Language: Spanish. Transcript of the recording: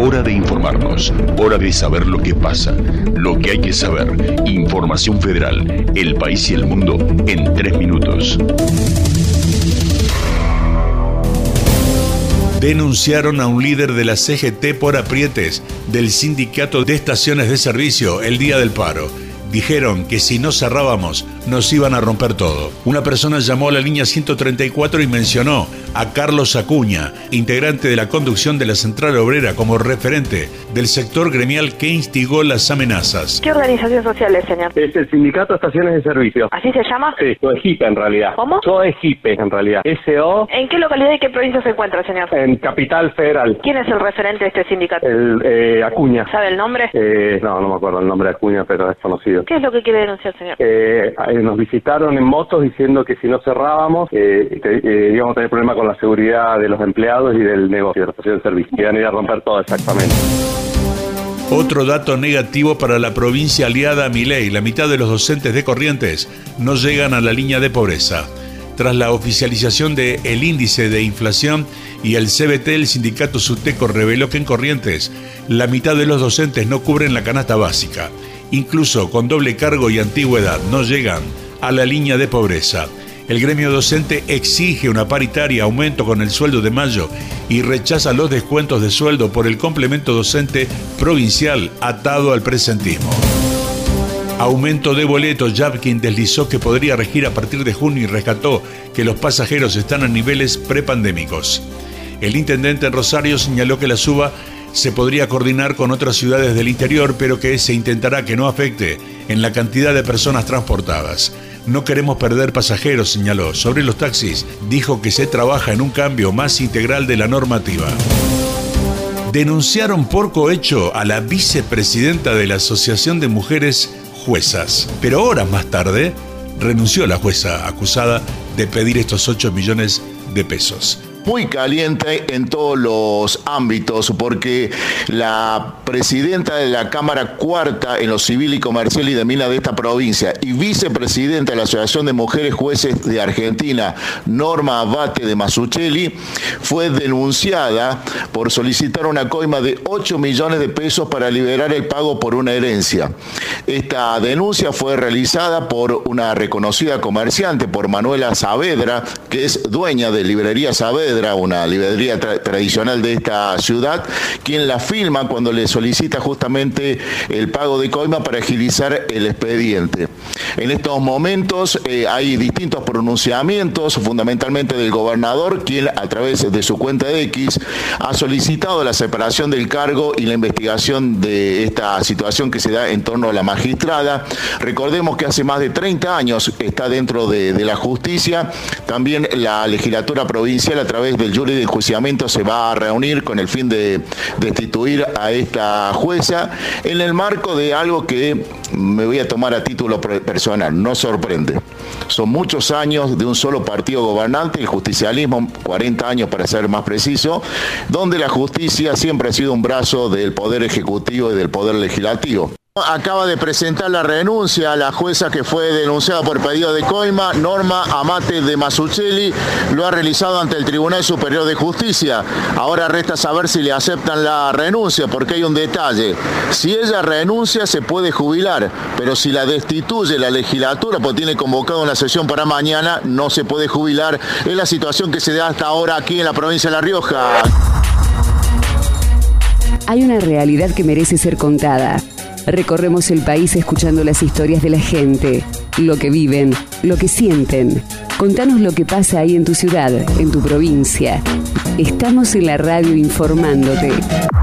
Hora de informarnos, hora de saber lo que pasa, lo que hay que saber. Información Federal, el país y el mundo en 3 minutos. Denunciaron a un líder de la CGT por aprietes del Sindicato de Estaciones de Servicio el día del paro. Dijeron que si no cerrábamos, nos iban a romper todo. Una persona llamó a la línea 134 y mencionó a Carlos Acuña, integrante de la conducción de la Central Obrera, como referente del sector gremial que instigó las amenazas. ¿Qué organización social es, señor? Es el Sindicato de Estaciones de Servicio. ¿Así se llama? Sí, SOEGIPE en realidad. ¿Cómo? SOEGIPE en realidad. SO. ¿En qué localidad y qué provincia se encuentra, señor? En Capital Federal. ¿Quién es el referente de este sindicato? Acuña. ¿Sabe el nombre? No me acuerdo el nombre de Acuña, pero es conocido. ¿Qué es lo que quiere denunciar, señor? Nos visitaron en motos diciendo que si no cerrábamos íbamos a tener problemas con la seguridad de los empleados y del negocio de la estación de servicio. Iban a ir a romper todo exactamente. Otro dato negativo para la provincia aliada a Milei. La mitad de los docentes de Corrientes no llegan a la línea de pobreza. Tras la oficialización del índice de inflación y el CBT, el sindicato Suteco reveló que en Corrientes la mitad de los docentes no cubren la canasta básica. Incluso con doble cargo y antigüedad no llegan a la línea de pobreza. El gremio docente exige una paritaria, aumento con el sueldo de mayo y rechaza los descuentos de sueldo por el complemento docente provincial atado al presentismo. Aumento de boletos. Yapkin deslizó que podría regir a partir de junio y rescató que los pasajeros están a niveles prepandémicos. El intendente en Rosario señaló que la suba se podría coordinar con otras ciudades del interior, pero que se intentará que no afecte en la cantidad de personas transportadas. No queremos perder pasajeros, señaló. Sobre los taxis, dijo que se trabaja en un cambio más integral de la normativa. Denunciaron por cohecho a la vicepresidenta de la Asociación de Mujeres Juezas. Pero horas más tarde, renunció la jueza acusada de pedir estos 8 millones de pesos. Muy caliente en todos los ámbitos, porque la presidenta de la Cámara Cuarta en lo civil y comercial y de mina de esta provincia y vicepresidenta de la Asociación de Mujeres Jueces de Argentina, Norma Abate de Masuccelli, fue denunciada por solicitar una coima de 8 millones de pesos para liberar el pago por una herencia. Esta denuncia fue realizada por una reconocida comerciante, por Manuela Saavedra, que es dueña de Librería Saavedra, una librería tradicional de esta ciudad, quien la firma cuando le solicita justamente el pago de coima para agilizar el expediente. En estos momentos hay distintos pronunciamientos, fundamentalmente del gobernador, quien a través de su cuenta de X ha solicitado la separación del cargo y la investigación de esta situación que se da en torno a la magistrada. Recordemos que hace más de 30 años está dentro de la justicia. También la legislatura provincial, a través del jury de enjuiciamiento, se va a reunir con el fin de destituir a esta jueza en el marco de algo que me voy a tomar a título personal, no sorprende. Son muchos años de un solo partido gobernante, el justicialismo, 40 años para ser más preciso, donde la justicia siempre ha sido un brazo del Poder Ejecutivo y del Poder Legislativo. Acaba de presentar la renuncia a la jueza que fue denunciada por pedido de coima, Norma Abate de Masuccelli. Lo ha realizado ante el Tribunal Superior de Justicia. Ahora resta saber si le aceptan la renuncia, porque hay un detalle. Si ella renuncia, se puede jubilar, pero si la destituye la legislatura, porque tiene convocada una sesión para mañana, no se puede jubilar. Es la situación que se da hasta ahora aquí en la provincia de La Rioja. Hay una realidad que merece ser contada. Recorremos el país escuchando las historias de la gente, lo que viven, lo que sienten. Contanos lo que pasa ahí en tu ciudad, en tu provincia. Estamos en la radio informándote.